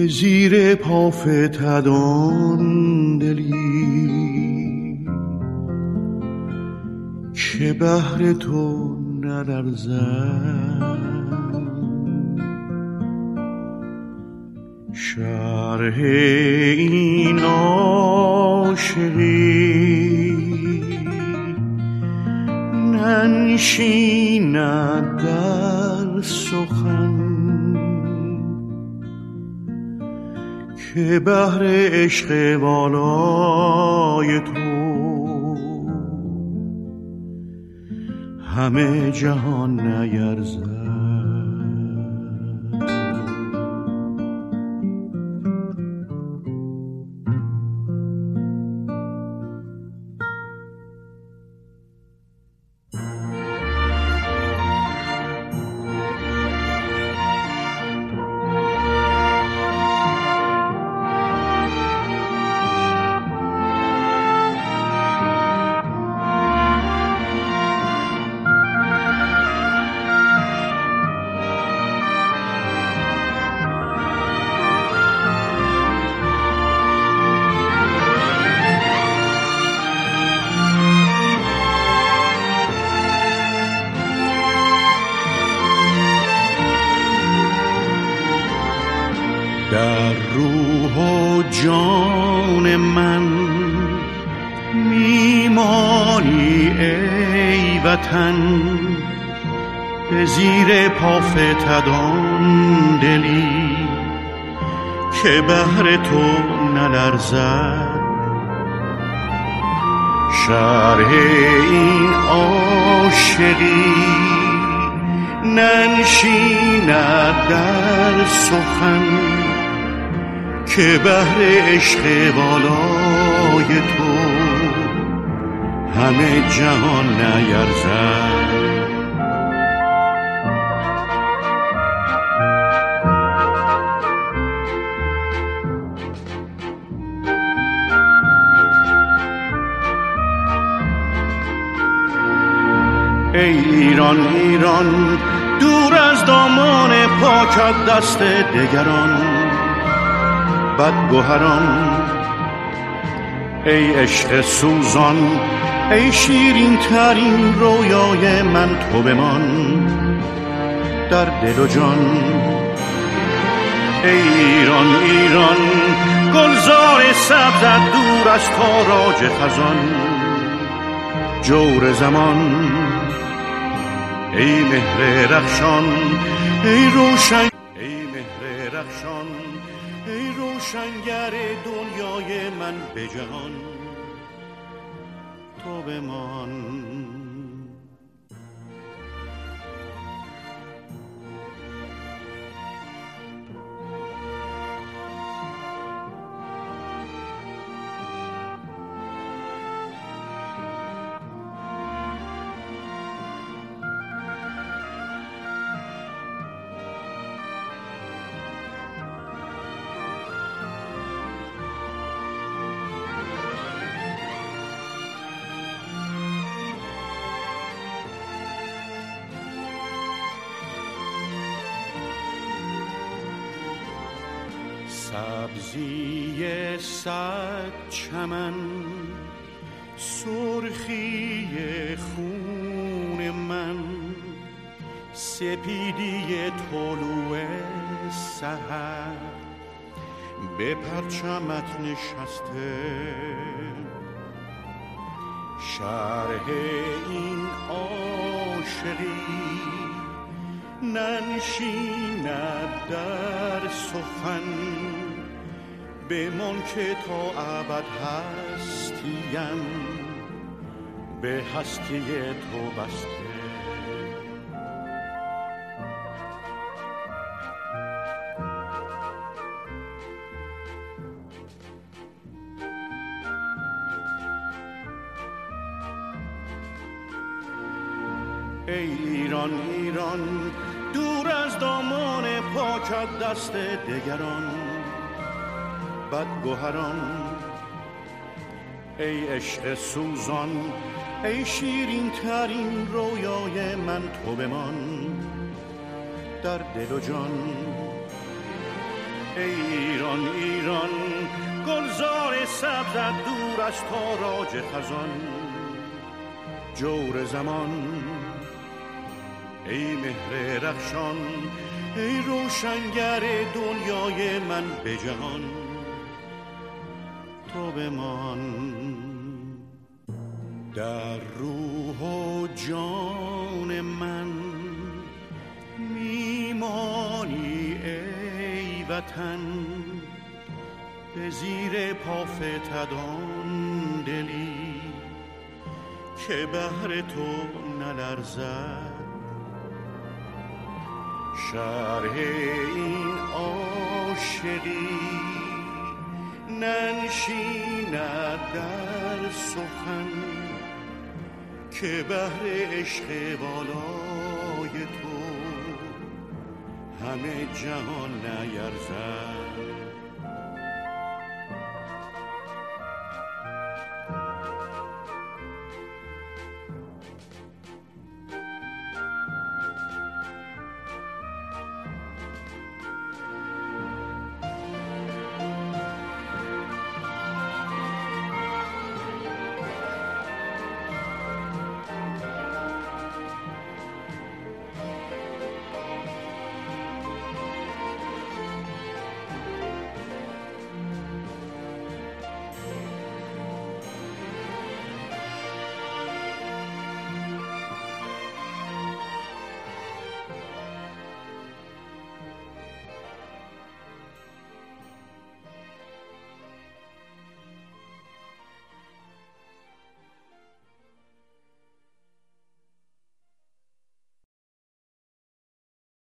زیر پا فتدان دلی که بهر تو نلرزد. شرح این عاشقی ننشیند در سخن که بهر عشق والای تو همه جهان نیرزد. در روح و جان من میمانی ای وطن، به زیر پا فتدان دلی که بهر تو نلرزد. شرح این عاشقی ننشیند در سخن که بهر عشق والای تو همه جهان نیرزد. ای ایران ایران دور از دامان پاکت دست دگران بدگوهران، ای عشق سوزان ای شیرین ترین رویای من، تو بمان در دل و جان. ای ایران ایران گلزار سبزت دور از تاراج خزان، جور زمان ای مهر رخشان ای روشن، ای مهر رخشان ای روشنگر دنیای من، به جهان تو بمان. سبزی صد چمن، سرخی خون من، سپیدی طلوع سحر به پرچمت نشسته. شرح این عاشقی ننشیند در سخن بمان که تا ابد هستیم به هستی تو بسته. ای ایران ایران دور از دامان پاکت دست دگران بدگوهران، ای عشق سوزان ای شیرین ترین رویای من، تو بمان در دل و جان. ایران ایران گلزار سبزت دور از تاراج خزان، جور زمان ای مهر رخشان، ای روشنگر دنیای من به جهان، تو بمان در روح و جان من، میمانی ای وطن به زیر پا فتدان دلی که بهر تو نلرزد، شرح این عاشقی ننشیند در سخن که بهر عشق بالای تو همه جهان نیرزد.